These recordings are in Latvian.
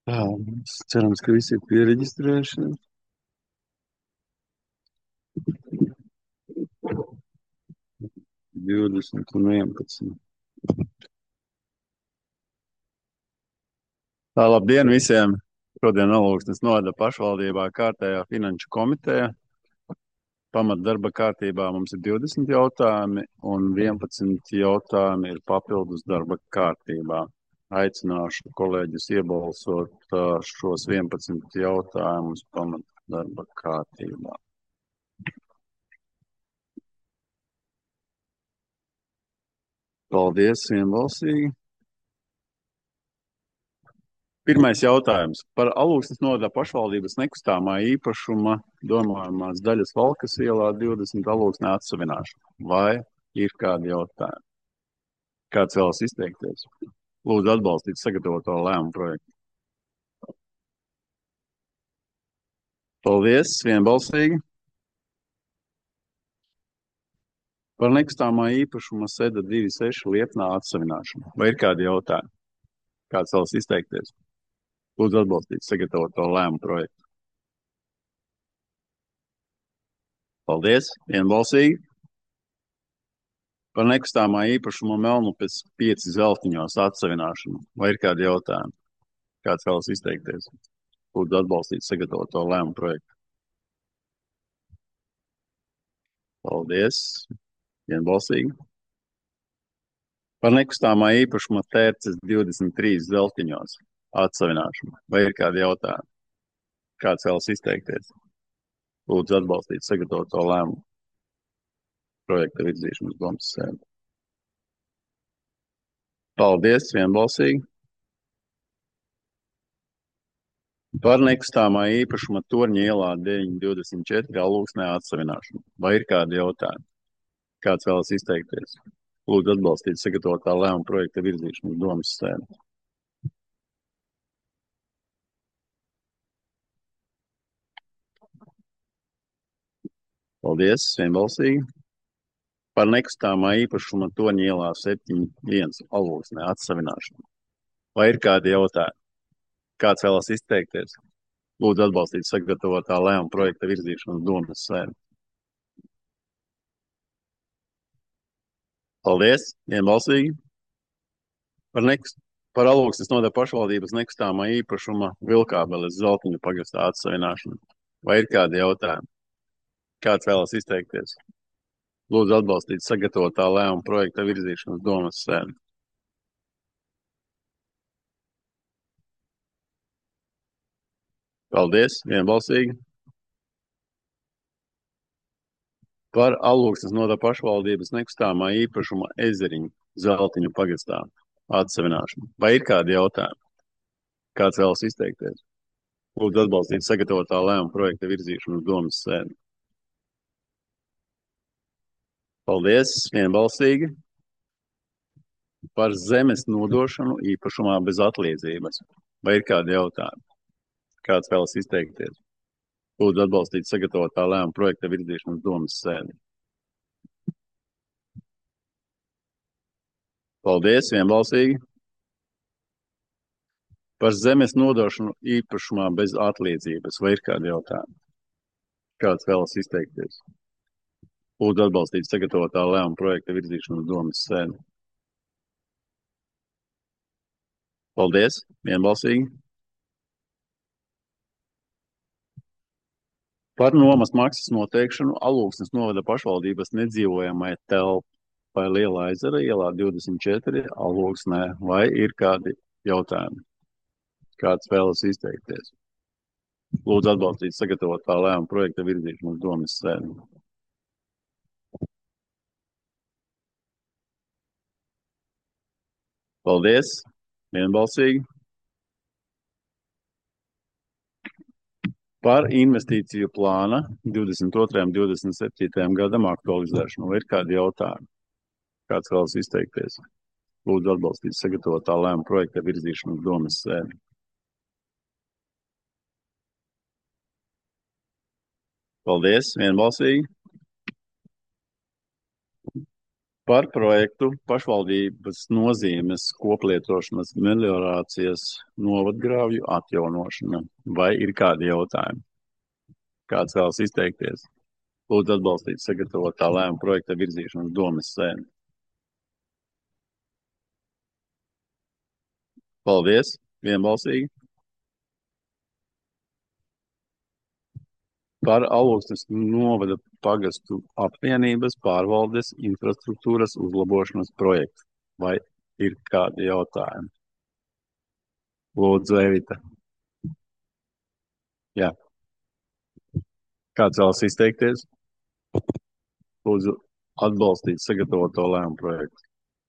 Tā, mēs cerams, ka visi ir pieregistrējušies. 20 un 11. Tā, labdien visiem! Šodien Alūksnes novada pašvaldībā kārtējā finanšu komiteja. Pamat darba kārtībā mums ir 20 jautājumi un 11 jautājumi ir papildus darba kārtībā. Aicināšu kolēģus iebalsot šos 11 jautājumus pamat darba kārtībā. Paldies, vienbalsīgi! Pirmais jautājums par Alūksnes novada pašvaldības nekustamā īpašuma domājamās daļas Valkas ielā 20 Alūksnē atsavināšanu. Vai ir kādi jautājumi? Kāds vēlas izteikties? Lūdzu atbalstīt sagatavoto lēmumu projektu. Paldies, vienbalsīgi. Par nekustamā īpašuma Seda 26 Liepnā atsavināšanu. Vai ir kādi jautājumi? Kāds vēlas izteikties? Lūdzu atbalstīt sagatavoto lēmumu projektu. Paldies, vienbalsīgi. Par nekustamā īpašuma Melnupes 5 Zeltiņos atsavināšanu. Vai ir kādi jautājumi? Kāds vēlas izteikties? Lūdzu atbalstīt sagatavoto lēmumu projektu. Paldies, vienbalsīgi. Par nekustamā īpašuma Tērces 23 Zeltiņos atsavināšanu. Vai ir kādi jautājumi? Kāds vēlas izteikties? Lūdzu atbalstīt sagatavoto lēmumu projekta virzīšanu uz domas sēdi. Paldies, vienbalsīgi. Par nekustamā īpašuma Torņa ielā 924 Alūksnē atsavināšanu. Vai ir kādi jautājumi? Kāds vēlas izteikties? Lūdzu atbalstīt sagatavotā lēmuma projekta virzīšanu uz domas sēdi. Paldies, vienbalsīgi. Par nekustamā īpašuma Torņa ielā 71 Alūksnē atsavināšanu. Vai ir kādi jautājumi? Kāds vēlas izteikties? Lūdzu atbalstīt sagatavotā lēmuma projekta virzīšanu uz domas sēdi. Paldies, vienbalsīgi. Par Alūksnes novada pašvaldības nekustamā īpašuma Vilkābeles Zeltiņu pagastā atsavināšanu. Vai ir kādi jautājumi? Kāds vēlas izteikties? Lūdzu atbalstīt sagatavotā lēmuma projekta virzīšanu uz domas sēdi. Paldies, vienbalsīgi. Par Alūksnes novada pašvaldības nekustamā īpašuma Ezeriņu Zeltiņu pagastā atsavināšanu. Vai ir kādi jautājumi? Kāds vēlas izteikties? Lūdzu atbalstīt sagatavotā lēmuma projekta virzīšanu uz domas sēdi. Paldies, vienbalsīgi. Par zemes nodošanu īpašumā bez atliedzības. Vai ir kādi jautājumi? Kāds vēlas izteikties? Lūdzu atbalstīt sagatavotā lēmuma projekta virzīšanu uz domas sēdi. Paldies, vienbalsīgi. Par zemes nodošanu īpašumā bez atliedzības. Vai ir kādi jautājumi? Kāds vēlas izteikties? Lūdzu atbalstīt sagatavotā lēmuma projekta virzīšanu uz domas sēdi. Paldies, vienbalsīgi. Par nomas maksas noteikšanu Alūksnes novada pašvaldības nedzīvojamai telpai Lielā ezera ielā 24 Alūksnē. Vai ir kādi jautājumi? Kāds vēlas izteikties? Lūdzu atbalstīt sagatavotā lēmuma projekta virzīšanu uz domas sēdi. Paldies, vienbalsīgi. Par investīciju plāna 22. un 27. gadam aktualizēšanu. Vai ir kādi jautājumi? Kāds vēlas izteikties? Lūdzu atbalstīt sagatavotā lēmuma projekta virzīšanu uz domas sēdi. Paldies, vienbalsīgi. par projektu pašvaldības nozīmes koplietošanas meliorācijas novadgrāvju atjaunošana. Vai ir kādi jautājumi? Kāds vēlas izteikties? Lūdzu atbalstīt sagatavotā lēmuma projekta virzīšanas domas sēdi. Paldies! Vienbalsīgi! Par Alūksnes novada pagastu apvienības pārvaldes infrastruktūras uzlabošanas projektu. Vai ir kādi jautājumi? Lūdzu, Evita. Jā. Kāds vēlas izteikties? Lūdzu, atbalstīt sagatavoto lēmumu projektu.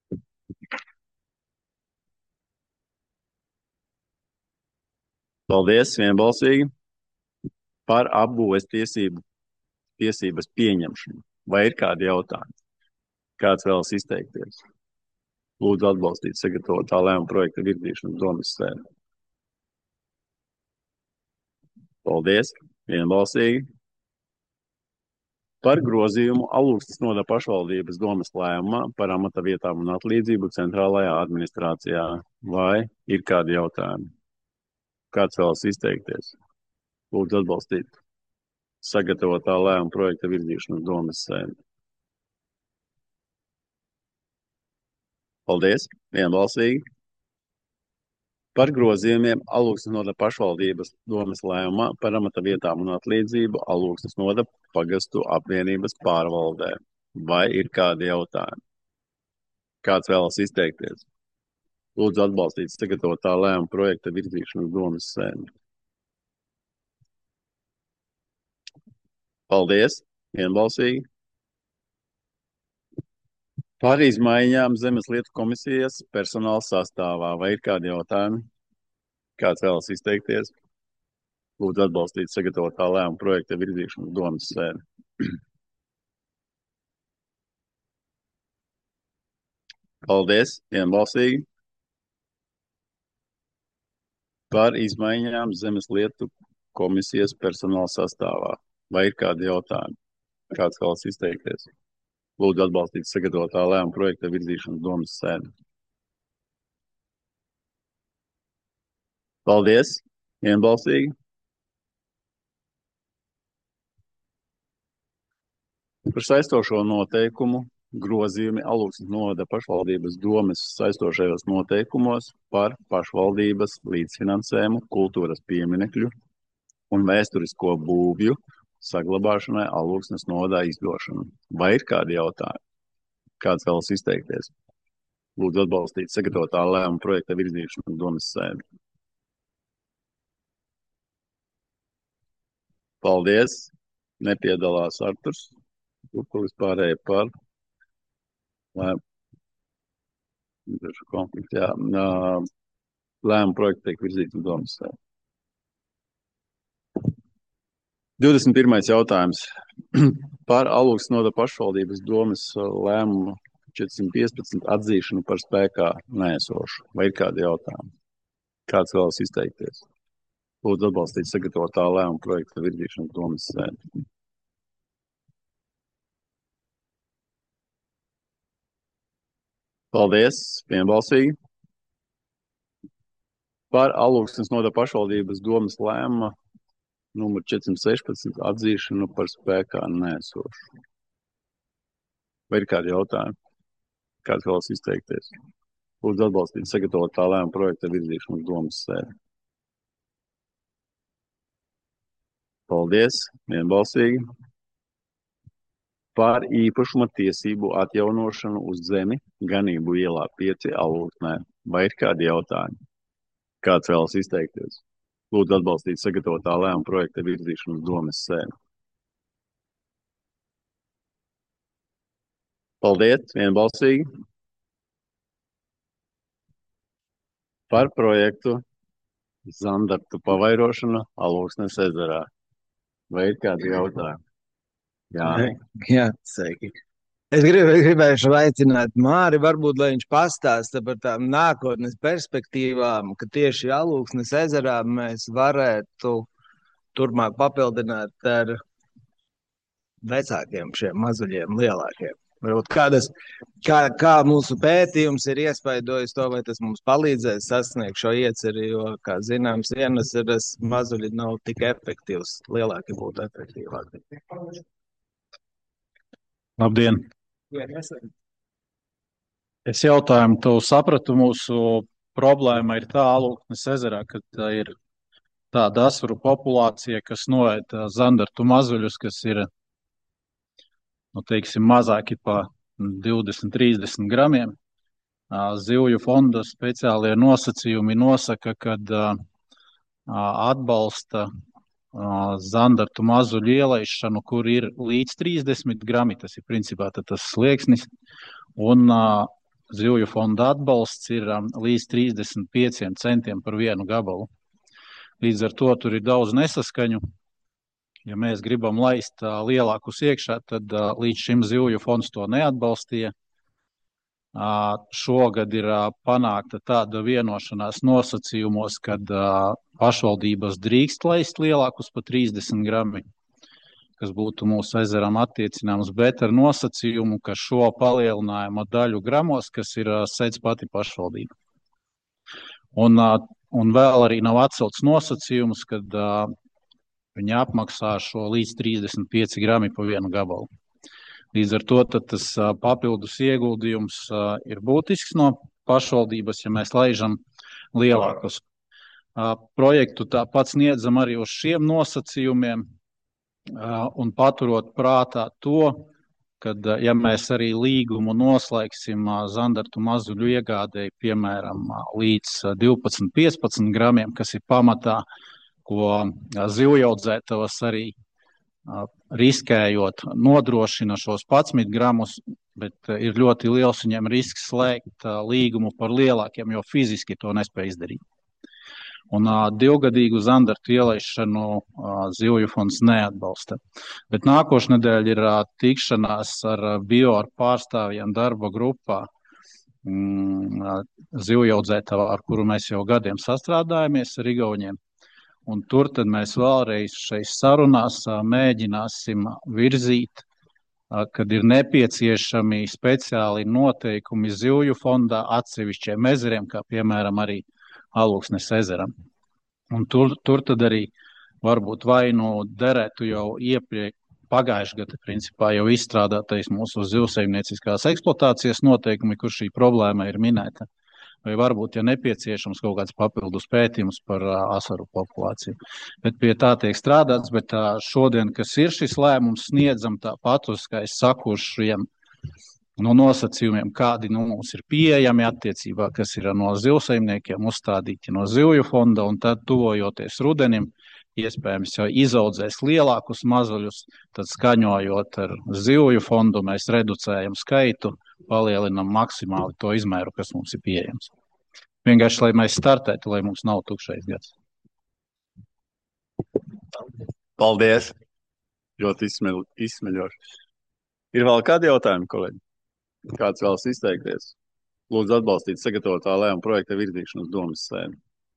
Paldies, vienbalsīgi. Par apbūves tiesības pieņemšanu. Vai ir kādi jautājumi? Kāds vēlas izteikties? Lūdzu atbalstīt sagatavotā lēmuma projekta virzīšanas domas sēdi. Paldies, vienbalsīgi. Par grozījumu Alūksnes novada pašvaldības domas lēmumā par amata vietām un atlīdzību centrālajā administrācijā. Vai ir kādi jautājumi? Kāds vēlas izteikties? Lūdzu atbalstīt sagatavotā lēmuma projekta virzīšanas domas sēdi. Paldies, vienbalsīgi. Par grozījumiem Alūksnes novada pašvaldības domas lēmumā par amata vietām un atlīdzību Alūksnes novada pagastu apvienības pārvaldē. Vai ir kādi jautājumi? Kāds vēlas izteikties? Lūdzu atbalstīt sagatavotā lēmuma projekta virzīšanas domas sēdi. Paldies, vienbalsīgi. Par izmaiņām Zemes lietu komisijas personāla sastāvā. Vai ir kādi jautājumi? Kāds vēlas izteikties? Lūdzu atbalstīt sagatavotā lēmuma projekta virzīšanas domas sēdi. Paldies, vienbalsīgi. Par izmaiņām Zemes lietu komisijas personāla sastāvā. Vai ir kādi jautājumi? Kāds vēlas izteikties? Lūdzu atbalstīt sagatavotā lēmuma projekta virzīšanas domas sēdi. Paldies, vienbalsīgi. Par saistošo noteikumu grozījumi Alūksnes novada pašvaldības domes saistošajos noteikumos par pašvaldības līdzfinansējumu kultūras pieminekļu un vēsturisko būvju saglabāšanai Alūksnes novadā izdošanu. Vai ir kādi jautājumi? Kāds vēlas izteikties? Lūdzu atbalstīt sagatavotā lēmuma projekta virzīšanas domas sēdi. Paldies! Nepiedalās Arturs. Upulis pārējie par konfliktu. Jā. Lēmuma projekta tiek virzīts uz domas sēdi. 21. jautājums. Par Alūksnes novada pašvaldības domas lēmumu 415 atzīšanu par spēkā neesošu. Vai ir kādi jautājumi? Kāds vēlas izteikties? Lūdzu atbalstīt sagatavotā lēmuma projekta virzīšanas domas sēdi. Paldies, vienbalsīgi. Par Alūksnes novada pašvaldības domas lēmumu numur 416 atzīšanu par spēkā neesošu. Vai ir kādi jautājumi? Kāds vēlas izteikties? Lūdzu atbalstīt sagatavotā lēmuma projekta virzīšanas domas sēdi. Paldies, vienbalsīgi. Par īpašuma tiesību atjaunošanu uz zemi Ganību ielā 5 Alūksnē. Vai ir kādi jautājumi? Kāds vēlas izteikties? Lūdzu atbalstīt sagatavotā lēmuma projekta virzīšanas domas sēdi. Paldies, vienbalsīgi. Par projektu Zandartu pavairošana Alūksnes ezerā. Vai ir kādi jautājumi? Jā, sveiki. Es gribēju aicināt Māri, varbūt, lai viņš pastāsta par tām nākotnes perspektīvām, ka tieši Alūksnes ezerā mēs varētu turpmāk papildināt ar vecākiem šiem mazuļiem lielākiem. Varbūt kā mūsu pētījums ir iespaidojis to, vai tas mums palīdzēs sasniegt šo ieceri, jo, kā zināms, vienas mazuļi nav tik efektīvs, lielāki būtu efektīvāki. Labdien! Es jautājumu, tu sapratu, mūsu problēma ir tā Alūksnes ezerā, ka tā ir tāda asvaru populācija, kas noēd zandartu mazuļus, kas ir, nu, teiksim, mazāki pa 20-30 gramiem. Zivju fonda speciālie nosacījumi nosaka, kad atbalsta zandartu mazuļu ielaišanu, kur ir līdz 30 grami, tas ir principā tas slieksnis, un zivju fonda atbalsts ir līdz 35 centiem par vienu gabalu. Līdz ar to tur ir daudz nesaskaņu. Ja mēs gribam laist lielākus iekšā, tad līdz šim zivju fonds to neatbalstīja. Šogad ir panākta tāda vienošanās nosacījumos, kad pašvaldības drīkst laist lielākus pa 30 grami, kas būtu mūsu ezeram attiecināms, bet ar nosacījumu, ka šo palielinājuma daļu gramos, kas ir sedz pati pašvaldība. Un vēl arī nav atcelts nosacījums, kad viņi apmaksā šo līdz 35 grami pa vienu gabalu. Līdz ar to tas papildus ieguldījums ir būtisks no pašvaldības, ja mēs laižam lielākus. Projektu tāpat sniedzam arī uz šiem nosacījumiem un paturot prātā to, kad, ja mēs arī līgumu noslēgsim zandartu mazuļu iegādēji, piemēram, līdz 12-15 gramiem, kas ir pamatā, ko zivjaudzētavas arī riskējot nodrošina šos 11 gramus, bet ir ļoti liels viņiem risks slēgt līgumu par lielākiem, jo fiziski to nespēj izdarīt. Un divgadīgu zandartu ielaišanu zivju fonds neatbalsta. Bet nākošnedēļ ir tikšanās ar bioar pārstāvjiem darba grupā zivjaudzētavā, ar kuru mēs jau gadiem sastrādājamies ar igauņiem. Un tur tad mēs vēlreiz šeit sarunās mēģināsim virzīt, kad ir nepieciešami speciāli noteikumi zivju fondā atsevišķiem ezeriem, kā piemēram arī Alūksnes ezeram. Un tur tad arī varbūt vai nu derētu jau iepriekš pagājušajā gadā principā jau izstrādātais mūsu zivsaimnieciskās eksploatācijas noteikumi, kur šī problēma ir minēta. Vai varbūt, ja nepieciešams, kaut kāds papildus pētījums par asaru populāciju. Bet pie tā tiek strādāts, bet šodien, kas ir šis lēmums, sniedzam tāpat uz, kā es saku, šiem no nosacījumiem, kādi mums ir pieejami attiecībā, kas ir no zivsaimniekiem uzstādīti no zivju fonda, un tad tuvojoties rudenim, iespējams jau izaudzēs lielākus mazuļus, tad skaņojot ar zivju fondu, mēs reducējam skaitu, palielinam maksimāli to izmēru, kas mums ir pieejams. Vienkārši, lai mēs startētu, lai mums nav tukšais gads. Paldies! Ļoti izsmeļoši. Ir vēl kādi jautājumi, kolēģi? Kāds vēlas izteikties? Lūdzu atbalstīt sagatavotā lēmuma projekta virzīšanu uz domas sēdi.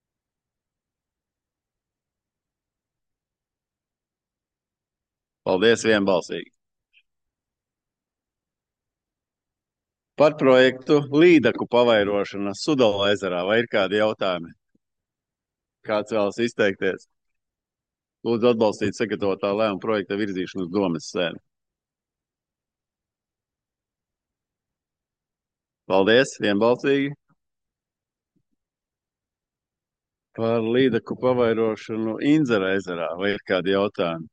Paldies vienbalsīgi. Par projektu līdaku pavairošana Sudala ezerā. Vai ir kādi jautājumi? Kāds vēlas izteikties? Lūdzu atbalstīt sagatavotā lēmuma projekta virzīšanu uz domas sēdi. Paldies, vienbalsīgi. Par līdaku pavairošanu Indzera ezerā. Vai ir kādi jautājumi?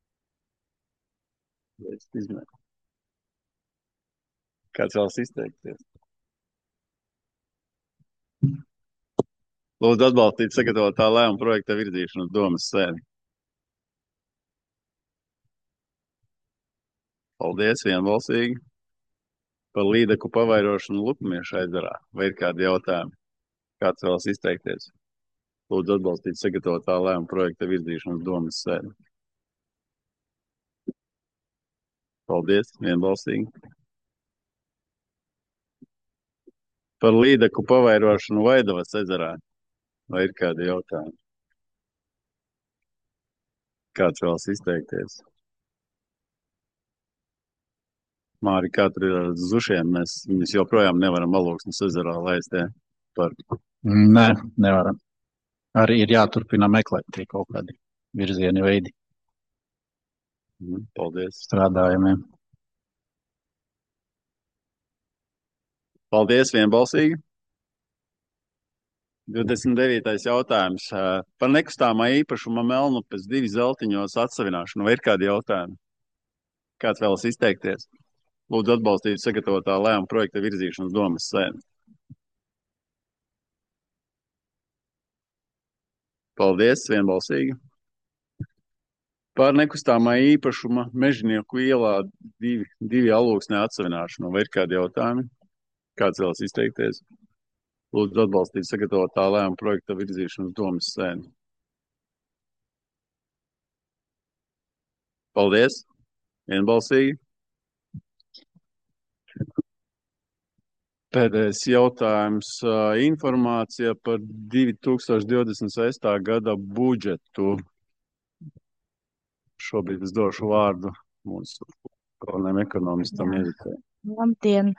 Kāds vēlas izteikties? Lūdzu atbalstīt sagatavotā lēmuma projekta virzīšanu uz domas sēdi. Paldies, vienbalsīgi. Par līdaku pavairošanu Lupumieša ezerā. Vai ir kādi jautājumi? Kāds vēlas izteikties? Lūdzu atbalstīt sagatavotā lēmuma projekta virzīšanu uz domas sēdi. Paldies, vienbalsīgi. Par līdaku pavairošanu Vaidavas ezerā. Vai ir kādi jautājumi? Kāds vēlas izteikties? Māri, kā tur ir ar zušiem, mēs viņus joprojām nevaram Alūksnes ezerā laist, par. Nē, nevaram. Arī ir jāturpina meklēt tie kaut kādi virzieni veidi Paldies. strādājumiem. Paldies vienbalsīgi. 29. jautājums. Par nekustāmā īpašuma Melnupes 2 zeltiņos atsavināšanu. Vai ir kādi jautājumi? Kāds vēlas izteikties? Lūdzu atbalstīt sagatavotā lēmuma projekta virzīšanas domas sēdi. Paldies, vienbalsīgi. Par nekustāmā īpašuma Mežnieku ielā 2 Alūksnē atsavināšanu. Vai ir kādi jautājumi? Kāds vēlas izteikties? Lūdzu atbalstīt sagatavotā lēmuma projekta virzīšanas domas sēdi. Paldies, vienbalsīgi. Pēdējais jautājums. Informācija par 2026. gada budžetu. Šobrīd es došu vārdu mūsu galvenajam ekonomistam Evitai. Labdien!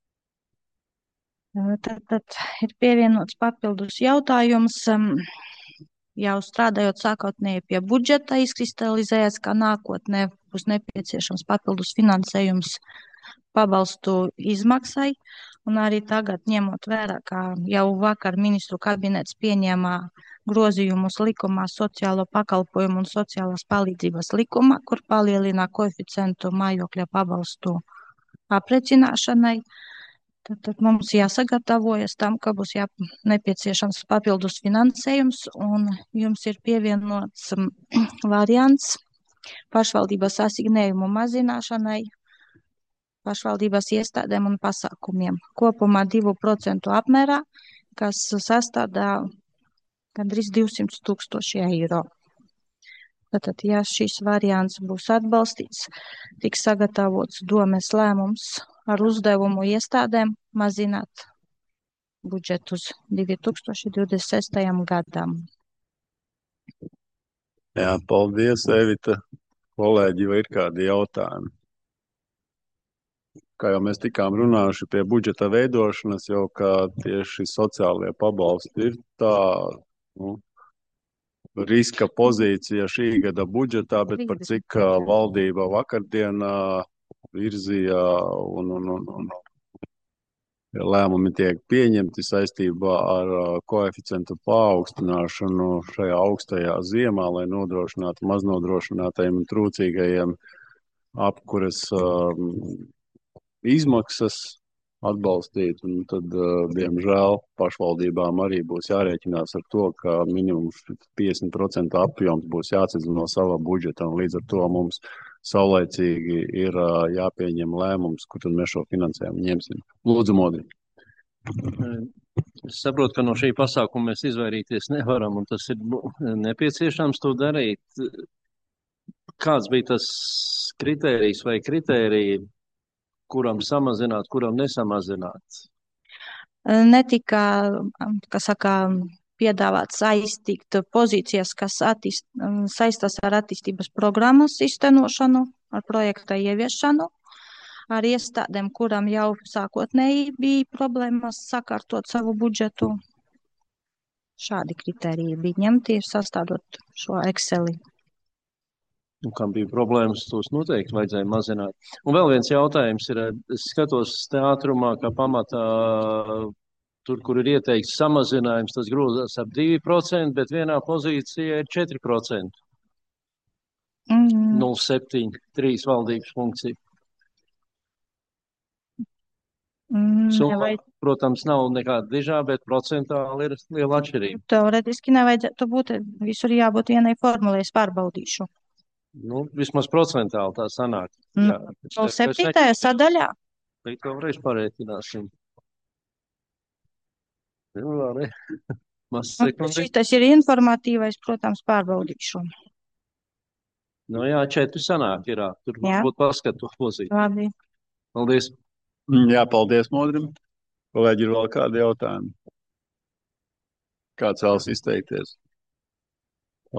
Tad ir pievienots papildus jautājums. Jau strādājot sākotnēji pie budžeta, izkristalizējās, ka nākotnē būs nepieciešams papildus finansējums pabalstu izmaksai. Un arī tagad, ņemot vērā, ka jau vakar ministru kabinets pieņēma grozījumus likumā sociālo pakalpojumu un sociālās palīdzības likumā, kur palielina koeficientu mājokļa pabalstu aprēķināšanai. Tad mums jāsagatavojas tam, ka būs nepieciešams papildus finansējums, un jums ir pievienots variants pašvaldības asignējumu mazināšanai pašvaldības iestādēm un pasākumiem. Kopumā 2% apmērā, kas sastādā gandrīz 200 000 eiro. Tātad, ja šis variants būs atbalstīts, tiks sagatavots domes lēmums ar uzdevumu iestādēm mazināt budžetu uz 2026. gadam. Jā, paldies, Evita. Kolēģi, vai ir kādi jautājumi? Kā jau mēs tikām runājuši pie budžeta veidošanas, jau kā tieši sociālie pabalsti ir tā riska pozīcija šī gada budžetā, bet par cik valdība vakardienā virzīja un lēmumi tiek pieņemti saistībā ar koeficientu paaugstināšanu šajā augstajā ziemā, lai nodrošinātu maznodrošinātajiem un trūcīgajiem apkures izmaksas atbalstīt, un tad, diemžēl, pašvaldībām arī būs jārēķinās ar to, ka minimums 50% apjoms būs jāatsedz no sava budžeta, un līdz ar to mums saulaicīgi ir jāpieņem lēmums, kur tad mēs šo finansējumu ņemsim. Lūdzu, Modri. Es saprotu, ka no šī pasākuma mēs izvairīties nevaram, un tas ir nepieciešams to darīt. Kāds bija tas kritērijs vai kritērija, kuram samazināt, kuram nesamazināt? Netika, piedāvāt saistīt pozīcijas, kas saistās ar attīstības programmas iztenošanu, ar projekta ieviešanu, ar iestādēm, kuram jau sākotnēji bija problēmas sakārtot savu budžetu. Šādi kriteriji bija ņemti, sastādot šo Exceli. Un kam bija problēmas, tos noteikti vajadzēja mazināt. Un vēl viens jautājums ir, es skatos teātrumā, ka pamatā tur, kur ir ieteikts samazinājums, tas grozās ap 2%, bet vienā pozīcijā ir 4%. 0,7, 3 valdības funkcija. Summa, protams, nav nekāda dižā, bet procentāli ir liela atšķirība. Teoretiski nevajadzētu būt, visur jābūt vienai formulai, es pārbaudīšu. Vismaz procentāli tā sanāk. 7. sadaļā? Līdz to reiz parēķināsim. Šitas ir informatīvais, protams, pārbaudīšu. Jā, 4 sanāk ir. Tur būtu paskatu pozīciju. Labi. Paldies. Jā, paldies, Modrim. Kolēģi, ir vēl kādi jautājumi? Kāds vēlas izteikties?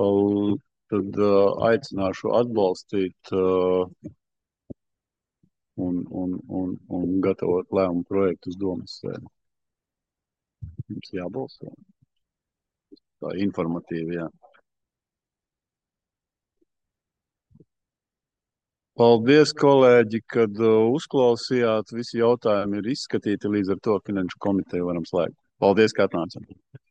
Tad aicināšu atbalstīt un gatavot lēmumu projektu uz domas sēdi. Mums jābalso. Tā informatīvi, jā. Paldies, kolēģi, kad uzklausījāt. Visi jautājumi ir izskatīti, līdz ar to Finanšu komiteju varam slēgt. Paldies, ka atnācāt.